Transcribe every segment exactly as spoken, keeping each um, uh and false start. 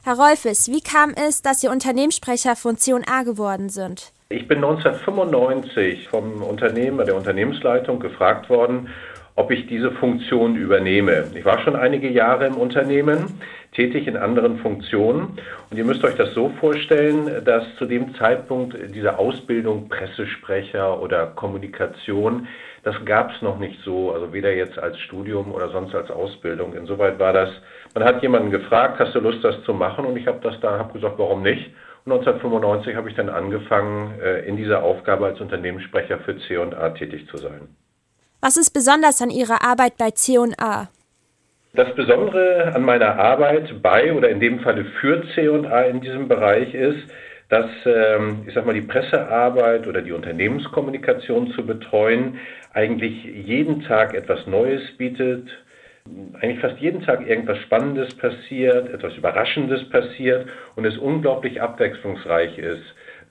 Herr Rolfes, wie kam es, dass Sie Unternehmenssprecher von C und A geworden sind? Ich bin neunzehnhundertfünfundneunzig vom Unternehmen, der Unternehmensleitung gefragt worden, ob ich diese Funktion übernehme. Ich war schon einige Jahre im Unternehmen, tätig in anderen Funktionen. Und ihr müsst euch das so vorstellen, dass zu dem Zeitpunkt diese Ausbildung Pressesprecher oder Kommunikation, das gab es noch nicht so, also weder jetzt als Studium oder sonst als Ausbildung. Insoweit war das, man hat jemanden gefragt, hast du Lust, das zu machen? Und ich habe das da, habe gesagt, warum nicht? Und neunzehnhundertfünfundneunzig habe ich dann angefangen, in dieser Aufgabe als Unternehmenssprecher für C und A tätig zu sein. Was ist besonders an Ihrer Arbeit bei C und A? Das Besondere an meiner Arbeit bei oder in dem Falle für C und A in diesem Bereich ist, dass, ich sag mal, die Pressearbeit oder die Unternehmenskommunikation zu betreuen eigentlich jeden Tag etwas Neues bietet. Eigentlich fast jeden Tag irgendwas Spannendes passiert, etwas Überraschendes passiert und es unglaublich abwechslungsreich ist.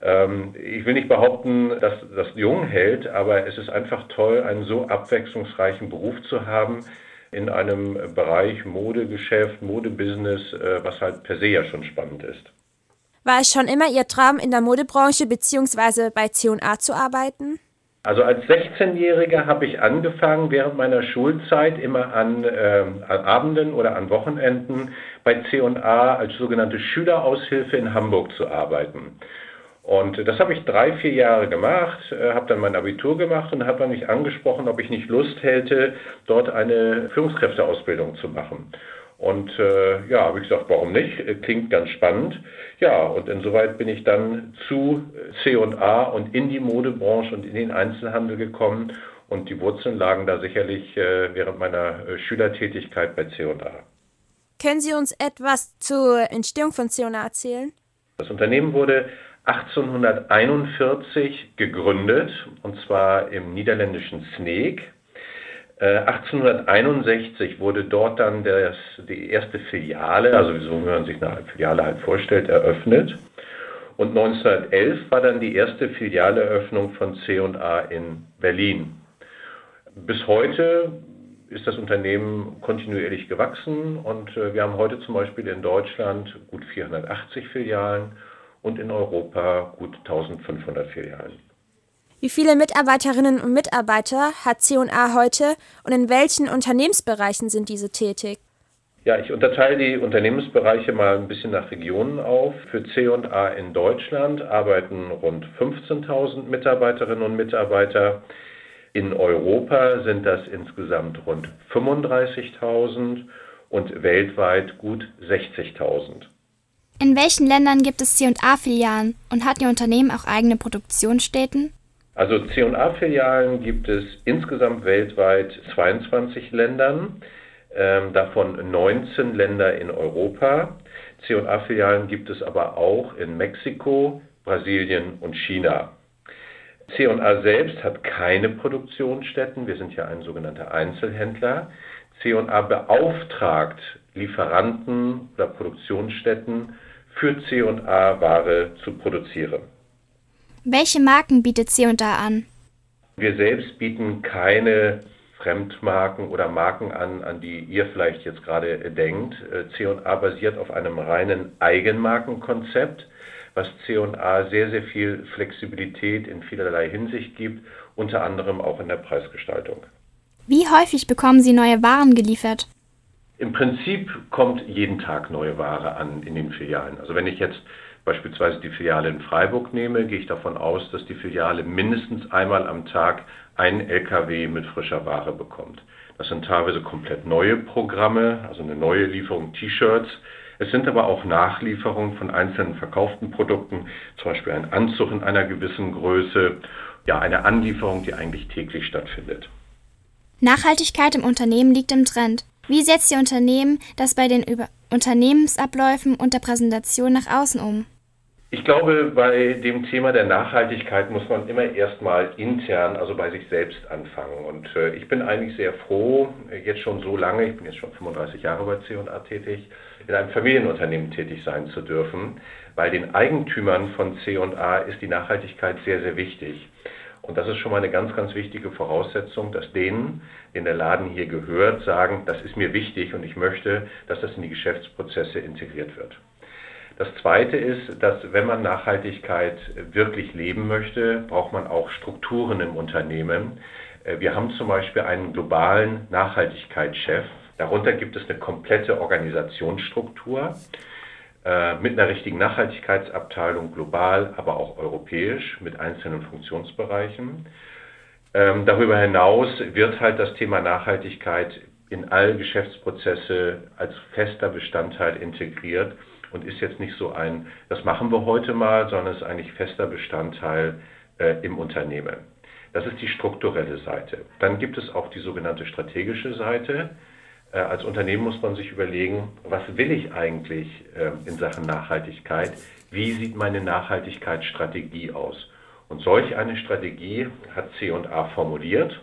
Ich will nicht behaupten, dass das jung hält, aber es ist einfach toll, einen so abwechslungsreichen Beruf zu haben in einem Bereich Modegeschäft, Modebusiness, was halt per se ja schon spannend ist. War es schon immer Ihr Traum, in der Modebranche bzw. bei C und A zu arbeiten? Also als sechzehnjähriger habe ich angefangen, während meiner Schulzeit immer an, äh, an Abenden oder an Wochenenden bei C und A als sogenannte Schüleraushilfe in Hamburg zu arbeiten. Und das habe ich drei, vier Jahre gemacht, äh, habe dann mein Abitur gemacht und habe dann mich angesprochen, ob ich nicht Lust hätte, dort eine Führungskräfteausbildung zu machen. Und äh, ja, habe ich gesagt, warum nicht? Klingt ganz spannend. Ja, und insoweit bin ich dann zu C und A und in die Modebranche und in den Einzelhandel gekommen. Und die Wurzeln lagen da sicherlich äh, während meiner äh, Schülertätigkeit bei C und A. Können Sie uns etwas zur Entstehung von C und A erzählen? Das Unternehmen wurde achtzehnhunderteinundvierzig gegründet, und zwar im niederländischen Sneek. achtzehnhunderteinundsechzig wurde dort dann das, die erste Filiale, also so wie man sich eine Filiale halt vorstellt, eröffnet. Und neunzehnhundertelf war dann die erste Filialeröffnung von C und A in Berlin. Bis heute ist das Unternehmen kontinuierlich gewachsen und wir haben heute zum Beispiel in Deutschland gut vierhundertachtzig Filialen und in Europa gut eintausendfünfhundert Filialen. Wie viele Mitarbeiterinnen und Mitarbeiter hat C und A heute und in welchen Unternehmensbereichen sind diese tätig? Ja, ich unterteile die Unternehmensbereiche mal ein bisschen nach Regionen auf. Für C und A in Deutschland arbeiten rund fünfzehntausend Mitarbeiterinnen und Mitarbeiter. In Europa sind das insgesamt rund fünfunddreißigtausend und weltweit gut sechzigtausend. In welchen Ländern gibt es C und A-Filialen und hat Ihr Unternehmen auch eigene Produktionsstätten? Also C und A-Filialen gibt es insgesamt weltweit zweiundzwanzig Ländern, ähm, davon neunzehn Länder in Europa. C und A-Filialen gibt es aber auch in Mexiko, Brasilien und China. C und A selbst hat keine Produktionsstätten, wir sind ja ein sogenannter Einzelhändler. C und A beauftragt Lieferanten oder Produktionsstätten für C und A Ware zu produzieren. Welche Marken bietet C und A an? Wir selbst bieten keine Fremdmarken oder Marken an, an die ihr vielleicht jetzt gerade denkt. C und A basiert auf einem reinen Eigenmarkenkonzept, was C und A sehr, sehr viel Flexibilität in vielerlei Hinsicht gibt, unter anderem auch in der Preisgestaltung. Wie häufig bekommen Sie neue Waren geliefert? Im Prinzip kommt jeden Tag neue Ware an in den Filialen. Also wenn ich jetzt beispielsweise die Filiale in Freiburg nehme, gehe ich davon aus, dass die Filiale mindestens einmal am Tag einen L K W mit frischer Ware bekommt. Das sind teilweise komplett neue Programme, also eine neue Lieferung T-Shirts. Es sind aber auch Nachlieferungen von einzelnen verkauften Produkten, zum Beispiel ein Anzug in einer gewissen Größe, ja, eine Anlieferung, die eigentlich täglich stattfindet. Nachhaltigkeit im Unternehmen liegt im Trend. Wie setzt Ihr Unternehmen das bei den Über- Unternehmensabläufen und der Präsentation nach außen um? Ich glaube, bei dem Thema der Nachhaltigkeit muss man immer erstmal intern, also bei sich selbst anfangen. Und äh, ich bin eigentlich sehr froh, jetzt schon so lange, ich bin jetzt schon fünfunddreißig Jahre bei C und A tätig, in einem Familienunternehmen tätig sein zu dürfen, weil den Eigentümern von C und A ist die Nachhaltigkeit sehr, sehr wichtig. Und das ist schon mal eine ganz, ganz wichtige Voraussetzung, dass denen, denen der Laden hier gehört, sagen, das ist mir wichtig und ich möchte, dass das in die Geschäftsprozesse integriert wird. Das Zweite ist, dass wenn man Nachhaltigkeit wirklich leben möchte, braucht man auch Strukturen im Unternehmen. Wir haben zum Beispiel einen globalen Nachhaltigkeitschef. Darunter gibt es eine komplette Organisationsstruktur äh, mit einer richtigen Nachhaltigkeitsabteilung, global, aber auch europäisch, mit einzelnen Funktionsbereichen. Ähm, darüber hinaus wird halt das Thema Nachhaltigkeit in alle Geschäftsprozesse als fester Bestandteil integriert und ist jetzt nicht so ein, das machen wir heute mal, sondern ist eigentlich fester Bestandteil äh, im Unternehmen. Das ist die strukturelle Seite. Dann gibt es auch die sogenannte strategische Seite. Äh, als Unternehmen muss man sich überlegen, was will ich eigentlich äh, in Sachen Nachhaltigkeit? Wie sieht meine Nachhaltigkeitsstrategie aus? Und solch eine Strategie hat C und A formuliert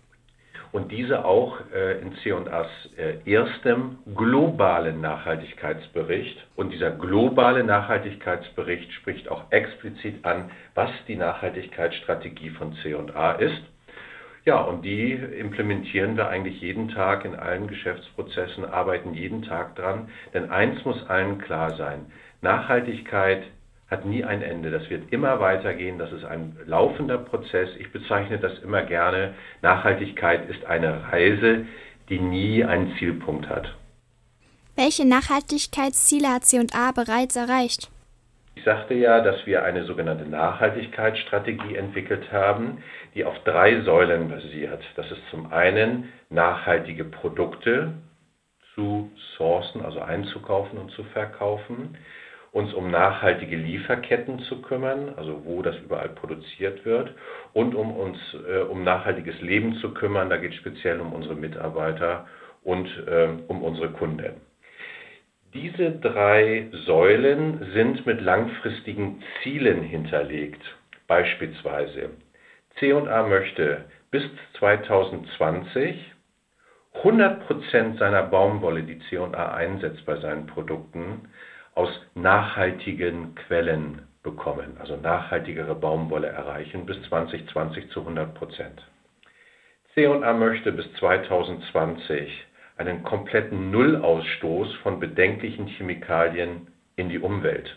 und diese auch äh, in C und A's äh, erstem globalen Nachhaltigkeitsbericht. Und dieser globale Nachhaltigkeitsbericht spricht auch explizit an, was die Nachhaltigkeitsstrategie von C und A ist. Ja, und die implementieren wir eigentlich jeden Tag in allen Geschäftsprozessen, arbeiten jeden Tag dran. Denn eins muss allen klar sein, Nachhaltigkeit hat nie ein Ende. Das wird immer weitergehen. Das ist ein laufender Prozess. Ich bezeichne das immer gerne. Nachhaltigkeit ist eine Reise, die nie einen Zielpunkt hat. Welche Nachhaltigkeitsziele hat C und A bereits erreicht? Ich sagte ja, dass wir eine sogenannte Nachhaltigkeitsstrategie entwickelt haben, die auf drei Säulen basiert. Das ist zum einen nachhaltige Produkte zu sourcen, also einzukaufen und zu verkaufen, uns um nachhaltige Lieferketten zu kümmern, also wo das überall produziert wird, und um uns äh, um nachhaltiges Leben zu kümmern. Da geht es speziell um unsere Mitarbeiter und äh, um unsere Kunden. Diese drei Säulen sind mit langfristigen Zielen hinterlegt. Beispielsweise C und A möchte bis zweitausendzwanzig hundert Prozent seiner Baumwolle, die C und A einsetzt bei seinen Produkten, aus nachhaltigen Quellen bekommen, also nachhaltigere Baumwolle erreichen, bis zweitausendzwanzig zu hundert Prozent. C und A möchte bis zweitausendzwanzig einen kompletten Nullausstoß von bedenklichen Chemikalien in die Umwelt.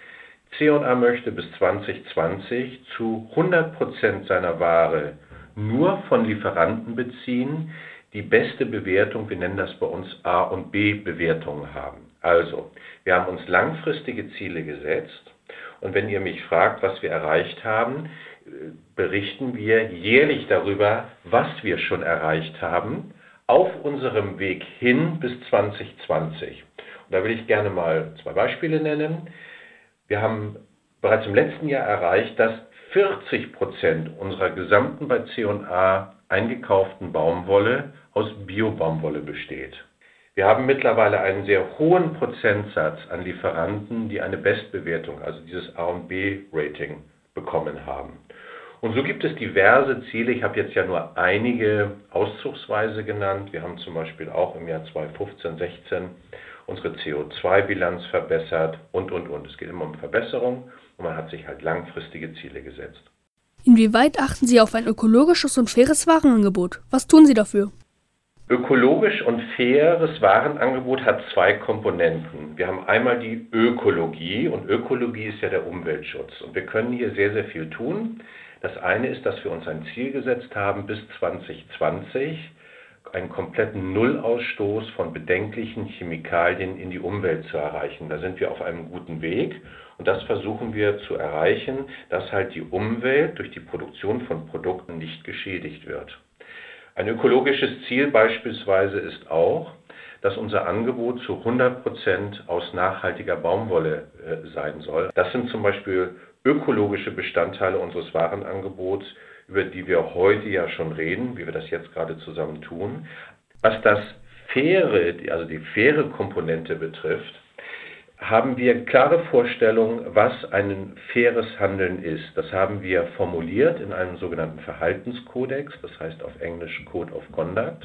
C und A möchte bis zweitausendzwanzig zu hundert Prozent seiner Ware nur von Lieferanten beziehen, die beste Bewertung, wir nennen das bei uns A- und B-Bewertungen haben. Also, wir haben uns langfristige Ziele gesetzt und wenn ihr mich fragt, was wir erreicht haben, berichten wir jährlich darüber, was wir schon erreicht haben, auf unserem Weg hin bis zweitausendzwanzig. Und da will ich gerne mal zwei Beispiele nennen. Wir haben bereits im letzten Jahr erreicht, dass vierzig Prozent unserer gesamten bei C und A eingekauften Baumwolle aus Bio-Baumwolle besteht. Wir haben mittlerweile einen sehr hohen Prozentsatz an Lieferanten, die eine Bestbewertung, also dieses A und B-Rating, bekommen haben. Und so gibt es diverse Ziele. Ich habe jetzt ja nur einige auszugsweise genannt. Wir haben zum Beispiel auch im Jahr zweitausendfünfzehn sechzehn unsere C O zwei Bilanz verbessert und, und, und. Es geht immer um Verbesserung und man hat sich halt langfristige Ziele gesetzt. Inwieweit achten Sie auf ein ökologisches und faires Warenangebot? Was tun Sie dafür? Ökologisch und faires Warenangebot hat zwei Komponenten. Wir haben einmal die Ökologie und Ökologie ist ja der Umweltschutz. Und wir können hier sehr, sehr viel tun. Das eine ist, dass wir uns ein Ziel gesetzt haben, bis zweitausendzwanzig einen kompletten Nullausstoß von bedenklichen Chemikalien in die Umwelt zu erreichen. Da sind wir auf einem guten Weg und das versuchen wir zu erreichen, dass halt die Umwelt durch die Produktion von Produkten nicht geschädigt wird. Ein ökologisches Ziel beispielsweise ist auch, dass unser Angebot zu hundert Prozent aus nachhaltiger Baumwolle äh, sein soll. Das sind zum Beispiel ökologische Bestandteile unseres Warenangebots, über die wir heute ja schon reden, wie wir das jetzt gerade zusammen tun. Was das faire, also die faire Komponente betrifft, haben wir klare Vorstellungen, was ein faires Handeln ist. Das haben wir formuliert in einem sogenannten Verhaltenskodex, das heißt auf Englisch Code of Conduct.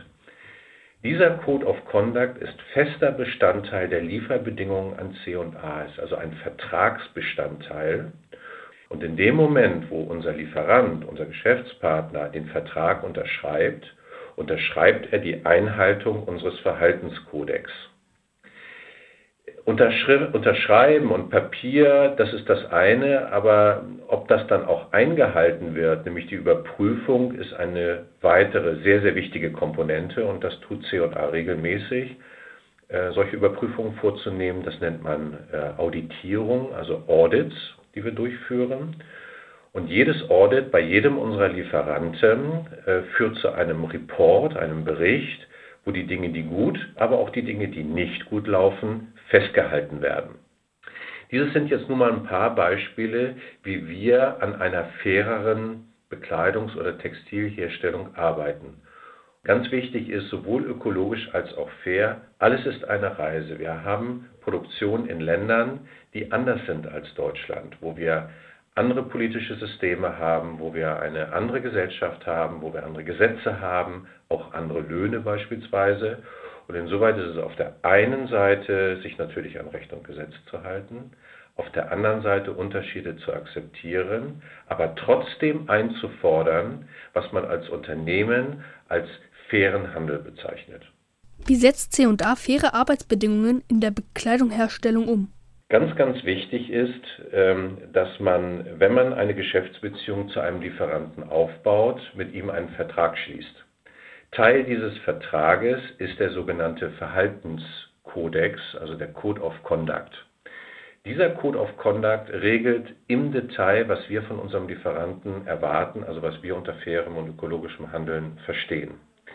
Dieser Code of Conduct ist fester Bestandteil der Lieferbedingungen an C und A, ist also ein Vertragsbestandteil. Und in dem Moment, wo unser Lieferant, unser Geschäftspartner den Vertrag unterschreibt, unterschreibt er die Einhaltung unseres Verhaltenskodex. Unterschri- Unterschreiben und Papier, das ist das eine, aber ob das dann auch eingehalten wird, nämlich die Überprüfung, ist eine weitere sehr, sehr wichtige Komponente und das tut C und A regelmäßig. Äh, solche Überprüfungen vorzunehmen, das nennt man äh, Auditierung, also Audits, die wir durchführen. Und jedes Audit bei jedem unserer Lieferanten äh, führt zu einem Report, einem Bericht, wo die Dinge, die gut, aber auch die Dinge, die nicht gut laufen, festgehalten werden. Dieses sind jetzt nur mal ein paar Beispiele, wie wir an einer faireren Bekleidungs- oder Textilherstellung arbeiten. Ganz wichtig ist, sowohl ökologisch als auch fair, alles ist eine Reise. Wir haben Produktion in Ländern, die anders sind als Deutschland, wo wir andere politische Systeme haben, wo wir eine andere Gesellschaft haben, wo wir andere Gesetze haben, auch andere Löhne beispielsweise. Und insoweit ist es auf der einen Seite, sich natürlich an Recht und Gesetz zu halten, auf der anderen Seite Unterschiede zu akzeptieren, aber trotzdem einzufordern, was man als Unternehmen als fairen Handel bezeichnet. Wie setzt C und A faire Arbeitsbedingungen in der Bekleidungsherstellung um? Ganz, ganz wichtig ist, dass man, wenn man eine Geschäftsbeziehung zu einem Lieferanten aufbaut, mit ihm einen Vertrag schließt. Teil dieses Vertrages ist der sogenannte Verhaltenskodex, also der Code of Conduct. Dieser Code of Conduct regelt im Detail, was wir von unserem Lieferanten erwarten, also was wir unter fairem und ökologischem Handeln verstehen.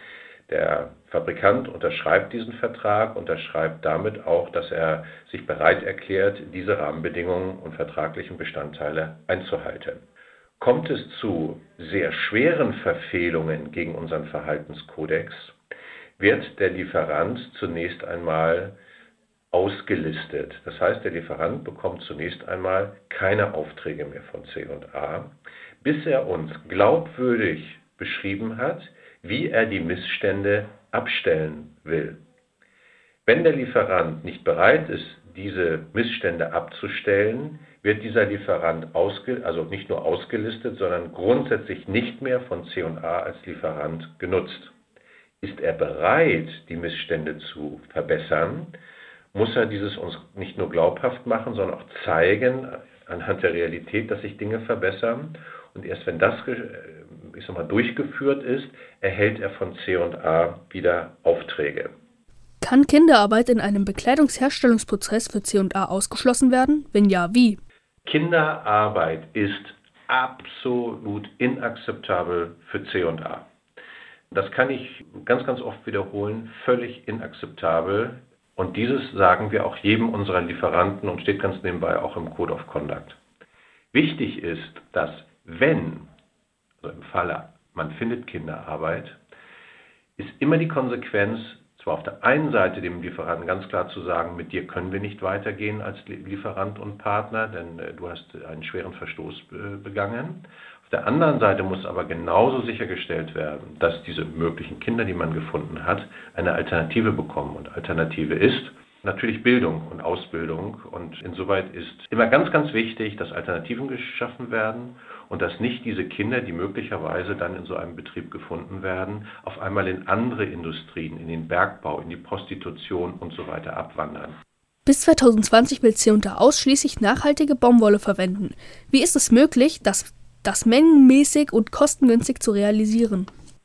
Der Fabrikant unterschreibt diesen Vertrag, unterschreibt damit auch, dass er sich bereit erklärt, diese Rahmenbedingungen und vertraglichen Bestandteile einzuhalten. Kommt es zu sehr schweren Verfehlungen gegen unseren Verhaltenskodex, wird der Lieferant zunächst einmal ausgelistet. Das heißt, der Lieferant bekommt zunächst einmal keine Aufträge mehr von C und A, bis er uns glaubwürdig beschrieben hat, wie er die Missstände abstellen will. Wenn der Lieferant nicht bereit ist, diese Missstände abzustellen, wird dieser Lieferant ausge, also nicht nur ausgelistet, sondern grundsätzlich nicht mehr von C und A als Lieferant genutzt. Ist er bereit, die Missstände zu verbessern, muss er dieses uns nicht nur glaubhaft machen, sondern auch zeigen anhand der Realität, dass sich Dinge verbessern. Und erst wenn das ich sag mal, durchgeführt ist, erhält er von C und A wieder Aufträge. Kann Kinderarbeit in einem Bekleidungsherstellungsprozess für C und A ausgeschlossen werden? Wenn ja, wie? Kinderarbeit ist absolut inakzeptabel für C und A. Das kann ich ganz, ganz oft wiederholen, völlig inakzeptabel. Und dieses sagen wir auch jedem unserer Lieferanten und steht ganz nebenbei auch im Code of Conduct. Wichtig ist, dass wenn, also im Falle man findet Kinderarbeit, ist immer die Konsequenz, zwar auf der einen Seite dem Lieferanten ganz klar zu sagen, mit dir können wir nicht weitergehen als Lieferant und Partner, denn äh, du hast einen schweren Verstoß äh, begangen. Auf der anderen Seite muss aber genauso sichergestellt werden, dass diese möglichen Kinder, die man gefunden hat, eine Alternative bekommen. Und Alternative ist natürlich Bildung und Ausbildung. Und insoweit ist immer ganz, ganz wichtig, dass Alternativen geschaffen werden und dass nicht diese Kinder, die möglicherweise dann in so einem Betrieb gefunden werden, auf einmal in andere Industrien, in den Bergbau, in die Prostitution und so weiter abwandern. Bis zwanzig zwanzig will C und A ausschließlich nachhaltige Baumwolle verwenden. Wie ist es möglich, das, das mengenmäßig und kostengünstig zu realisieren?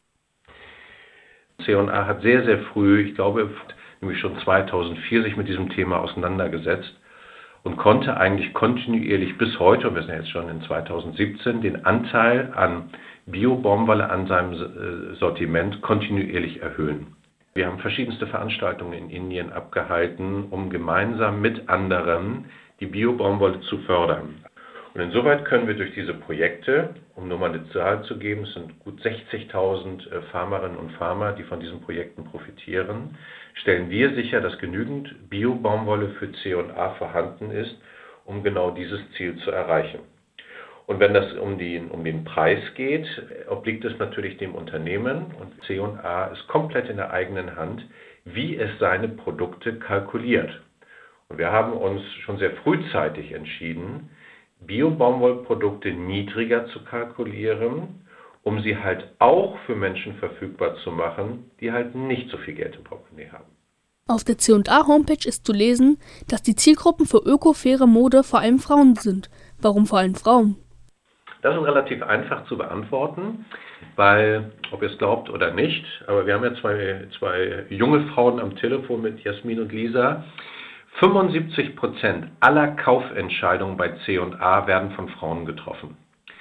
C und A hat sehr, sehr früh, ich glaube, nämlich schon zweitausendvier sich mit diesem Thema auseinandergesetzt und konnte eigentlich kontinuierlich bis heute, und wir sind jetzt schon in zweitausendsiebzehn, den Anteil an Bio-Baumwolle an seinem Sortiment kontinuierlich erhöhen. Wir haben verschiedenste Veranstaltungen in Indien abgehalten, um gemeinsam mit anderen die Bio-Baumwolle zu fördern. Und insoweit können wir durch diese Projekte, um nur mal eine Zahl zu geben, es sind gut sechzigtausend Farmerinnen und Farmer, die von diesen Projekten profitieren, stellen wir sicher, dass genügend Bio-Baumwolle für C und A vorhanden ist, um genau dieses Ziel zu erreichen. Und wenn das um, die, um den Preis geht, obliegt es natürlich dem Unternehmen und C und A ist komplett in der eigenen Hand, wie es seine Produkte kalkuliert. Und wir haben uns schon sehr frühzeitig entschieden, Bio-Baumwollprodukte niedriger zu kalkulieren, um sie halt auch für Menschen verfügbar zu machen, die halt nicht so viel Geld im Portemonnaie haben. Auf der C und A Homepage ist zu lesen, dass die Zielgruppen für öko-faire Mode vor allem Frauen sind. Warum vor allem Frauen? Das ist relativ einfach zu beantworten, weil, ob ihr es glaubt oder nicht, aber wir haben ja zwei, zwei junge Frauen am Telefon mit Jasmin und Lisa. fünfundsiebzig Prozent aller Kaufentscheidungen bei C und A werden von Frauen getroffen.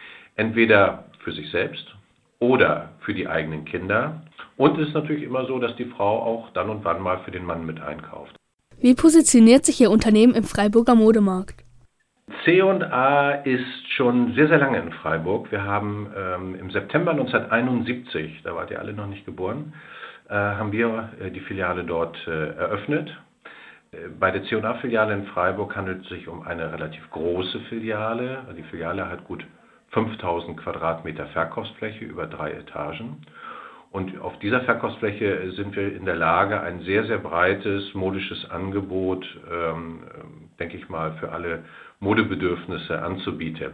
Entweder für sich selbst oder für die eigenen Kinder. Und es ist natürlich immer so, dass die Frau auch dann und wann mal für den Mann mit einkauft. Wie positioniert sich Ihr Unternehmen im Freiburger Modemarkt? C und A ist schon sehr, sehr lange in Freiburg. Wir haben ähm, im September neunzehnhunderteinundsiebzig, da wart ihr alle noch nicht geboren, äh, haben wir äh, die Filiale dort äh, eröffnet. Äh, bei der C und A-Filiale in Freiburg handelt es sich um eine relativ große Filiale. Die Filiale hat gut fünftausend Quadratmeter Verkaufsfläche über drei Etagen. Und auf dieser Verkaufsfläche sind wir in der Lage, ein sehr, sehr breites modisches Angebot, ähm, denke ich mal, für alle Modebedürfnisse anzubieten.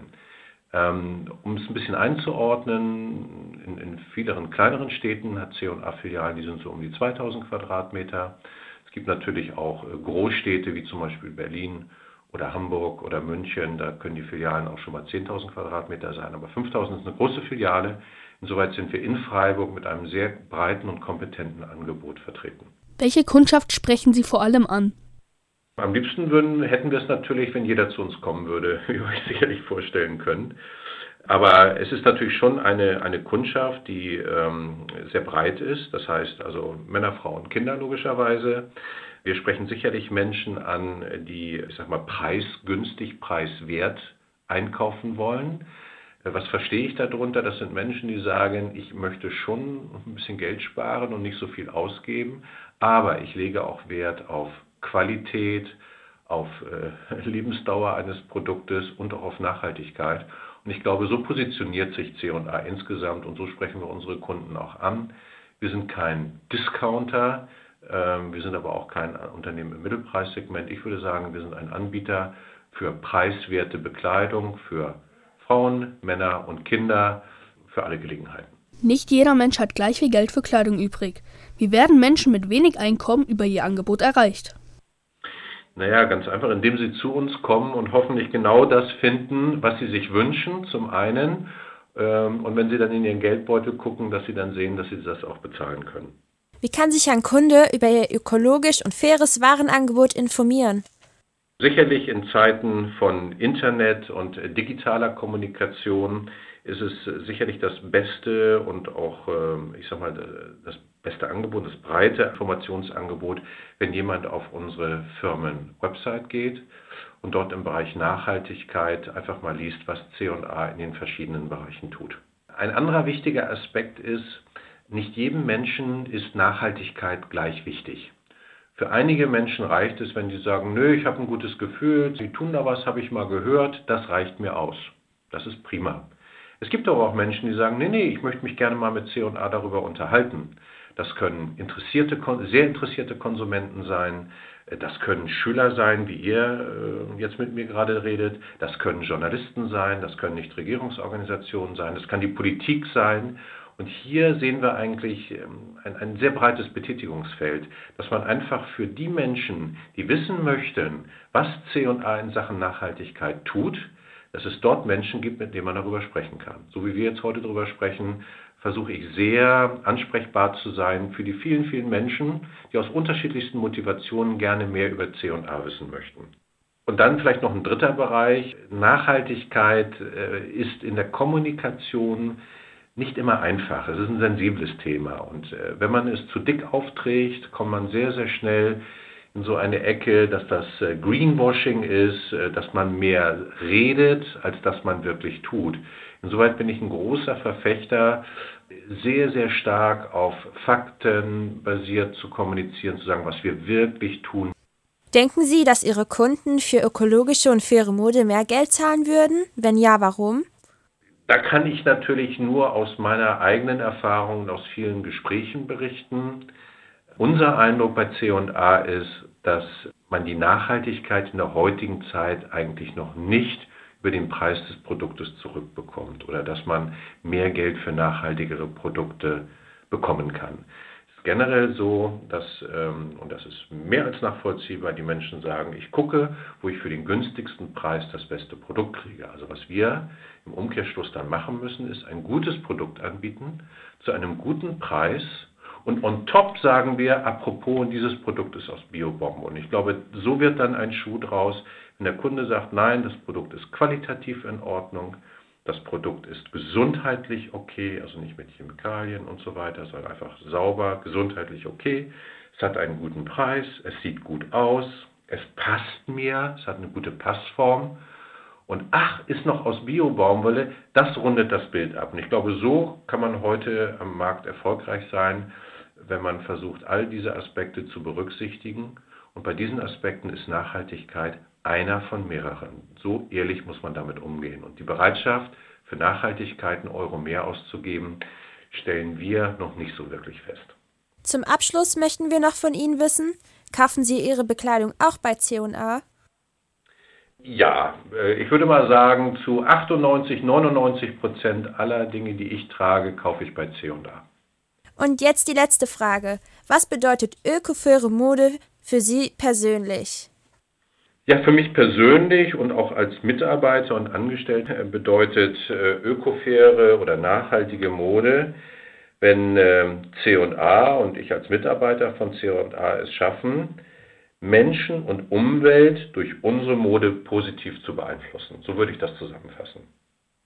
Ähm, um es ein bisschen einzuordnen, in, in vieleren kleineren Städten hat C und A-Filialen, die sind so um die zweitausend Quadratmeter. Es gibt natürlich auch äh, Großstädte wie zum Beispiel Berlin oder Hamburg oder München, da können die Filialen auch schon mal zehntausend Quadratmeter sein, aber fünftausend ist eine große Filiale. Insoweit sind wir in Freiburg mit einem sehr breiten und kompetenten Angebot vertreten. Welche Kundschaft sprechen Sie vor allem an? Am liebsten würden, hätten wir es natürlich, wenn jeder zu uns kommen würde, wie ihr euch sicherlich vorstellen könnt. Aber es ist natürlich schon eine, eine Kundschaft, die ähm, sehr breit ist. Das heißt also Männer, Frauen, Kinder logischerweise. Wir sprechen sicherlich Menschen an, die, ich sag mal, preisgünstig, preiswert einkaufen wollen. Was verstehe ich darunter? Das sind Menschen, die sagen, ich möchte schon ein bisschen Geld sparen und nicht so viel ausgeben, aber ich lege auch Wert auf Qualität, auf äh, Lebensdauer eines Produktes und auch auf Nachhaltigkeit. Und ich glaube, so positioniert sich C und A insgesamt und so sprechen wir unsere Kunden auch an. Wir sind kein Discounter, äh, wir sind aber auch kein Unternehmen im Mittelpreissegment. Ich würde sagen, wir sind ein Anbieter für preiswerte Bekleidung, für Frauen, Männer und Kinder, für alle Gelegenheiten. Nicht jeder Mensch hat gleich viel Geld für Kleidung übrig. Wie werden Menschen mit wenig Einkommen über ihr Angebot erreicht? Naja, ganz einfach, indem sie zu uns kommen und hoffentlich genau das finden, was sie sich wünschen, zum einen. Und wenn sie dann in ihren Geldbeutel gucken, dass sie dann sehen, dass sie das auch bezahlen können. Wie kann sich ein Kunde über ihr ökologisch und faires Warenangebot informieren? Sicherlich in Zeiten von Internet und digitaler Kommunikation ist es sicherlich das beste und auch, ich sag mal, das beste Angebot, das breite Informationsangebot, wenn jemand auf unsere Firmen-Website geht und dort im Bereich Nachhaltigkeit einfach mal liest, was C und A in den verschiedenen Bereichen tut. Ein anderer wichtiger Aspekt ist, nicht jedem Menschen ist Nachhaltigkeit gleich wichtig. Für einige Menschen reicht es, wenn die sagen, nö, ich habe ein gutes Gefühl, sie tun da was, habe ich mal gehört, das reicht mir aus. Das ist prima. Es gibt aber auch Menschen, die sagen, nee, nee, ich möchte mich gerne mal mit C und A darüber unterhalten. Das können interessierte, sehr interessierte Konsumenten sein, das können Schüler sein, wie ihr jetzt mit mir gerade redet, das können Journalisten sein, das können Nichtregierungsorganisationen sein, das kann die Politik sein. Und hier sehen wir eigentlich ein, ein sehr breites Betätigungsfeld, dass man einfach für die Menschen, die wissen möchten, was C und A in Sachen Nachhaltigkeit tut, dass es dort Menschen gibt, mit denen man darüber sprechen kann. So wie wir jetzt heute darüber sprechen, versuche ich sehr ansprechbar zu sein für die vielen, vielen Menschen, die aus unterschiedlichsten Motivationen gerne mehr über C und A wissen möchten. Und dann vielleicht noch ein dritter Bereich. Nachhaltigkeit äh, ist in der Kommunikation nicht immer einfach. Es ist ein sensibles Thema. Und äh, wenn man es zu dick aufträgt, kommt man sehr, sehr schnell in so eine Ecke, dass das äh, Greenwashing ist, äh, dass man mehr redet, als dass man wirklich tut. Insoweit bin ich ein großer Verfechter, sehr, sehr stark auf Fakten basiert zu kommunizieren, zu sagen, was wir wirklich tun. Denken Sie, dass Ihre Kunden für ökologische und faire Mode mehr Geld zahlen würden? Wenn ja, warum? Da kann ich natürlich nur aus meiner eigenen Erfahrung und aus vielen Gesprächen berichten. Unser Eindruck bei C und A ist, dass man die Nachhaltigkeit in der heutigen Zeit eigentlich noch nicht über den Preis des Produktes zurückbekommt oder dass man mehr Geld für nachhaltigere Produkte bekommen kann. generell so, dass, ähm, und das ist mehr als nachvollziehbar, die Menschen sagen, ich gucke, wo ich für den günstigsten Preis das beste Produkt kriege. Also was wir im Umkehrschluss dann machen müssen, ist ein gutes Produkt anbieten, zu einem guten Preis. Und on top sagen wir, apropos, dieses Produkt ist aus Bio-Baumwolle. Und ich glaube, so wird dann ein Schuh draus, wenn der Kunde sagt, nein, das Produkt ist qualitativ in Ordnung, das Produkt ist gesundheitlich okay, also nicht mit Chemikalien und so weiter, sondern einfach sauber, gesundheitlich okay. Es hat einen guten Preis, es sieht gut aus, es passt mir, es hat eine gute Passform. Und ach, ist noch aus Bio-Baumwolle, das rundet das Bild ab. Und ich glaube, so kann man heute am Markt erfolgreich sein, wenn man versucht, all diese Aspekte zu berücksichtigen. Und bei diesen Aspekten ist Nachhaltigkeit einer von mehreren. So ehrlich muss man damit umgehen. Und die Bereitschaft für Nachhaltigkeit einen Euro mehr auszugeben, stellen wir noch nicht so wirklich fest. Zum Abschluss möchten wir noch von Ihnen wissen, kaufen Sie Ihre Bekleidung auch bei C und A? Ja, ich würde mal sagen, zu achtundneunzig, neunundneunzig Prozent aller Dinge, die ich trage, kaufe ich bei C und A. Und jetzt die letzte Frage. Was bedeutet ökofaire Mode für Sie persönlich? Ja, für mich persönlich und auch als Mitarbeiter und Angestellter bedeutet ökofaire oder nachhaltige Mode, wenn C und A und ich als Mitarbeiter von C und A es schaffen, Menschen und Umwelt durch unsere Mode positiv zu beeinflussen. So würde ich das zusammenfassen.